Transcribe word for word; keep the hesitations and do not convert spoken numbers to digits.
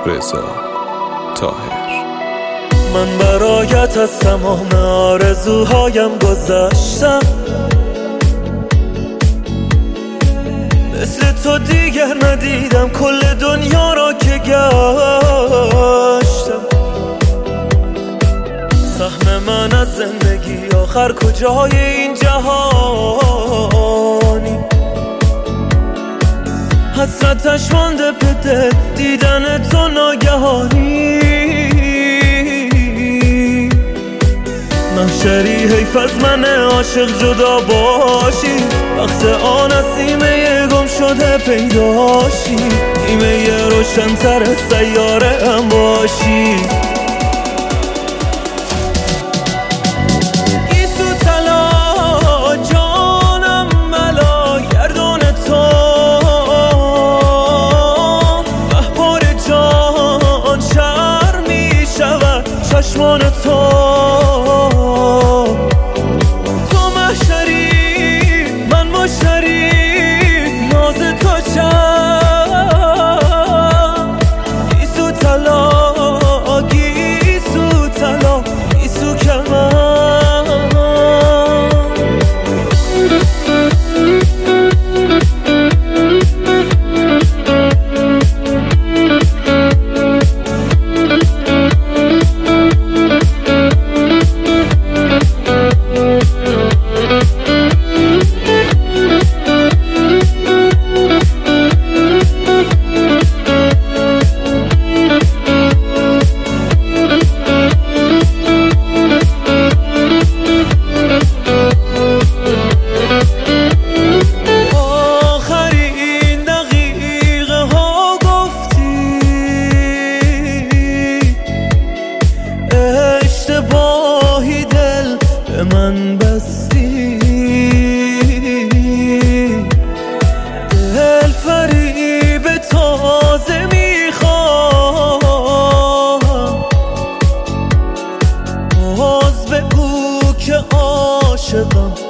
رضا طاهر. من برایت از تمام آرزوهایم گذشتم، مثل تو دیگر ندیدم کل دنیا را که گشتم. سهم من از زندگی آخر کجای این جهانی، حسرتش مانده به دل دیدن تو ناگهانی. محشری حیف از من عاشق جدا باشی، وقت آن از سیمه گم شده پیداشی، نیمه روشن‌تر سیاره هم باشی. گیسو طلا جانم ملا گردون تو، احبار جان شر می شود چشمان تو. من بستی دل فریب تازه میخوام، باز بگو که عاشقم